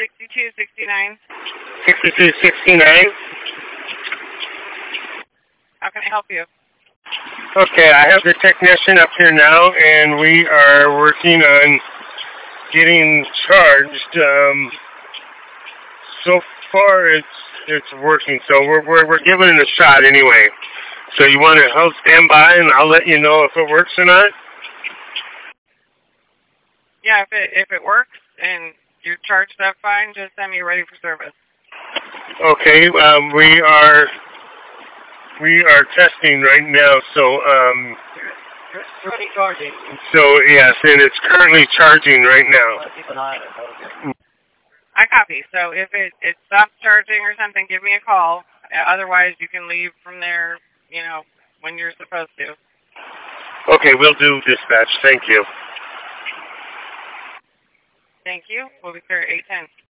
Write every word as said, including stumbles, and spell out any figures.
sixty-two sixty-nine. sixty-two sixty-nine? How can I help you? Okay, I have the technician up here now, and we are working on getting charged. Um, so far, it's it's working, so we're we're we're giving it a shot anyway. So you want to help stand by, and I'll let you know if it works or not. Yeah, if it if it works and you're charged up fine, just send me ready for service. Okay, um, we are we are testing right now, so um, Ready charging. so yes, and it's currently charging right now. I copy. So if it it stops charging or something, give me a call. Otherwise, you can leave from there, you know, when you're supposed to. Okay, we'll do dispatch. Thank you. Thank you. We'll be there at eight ten.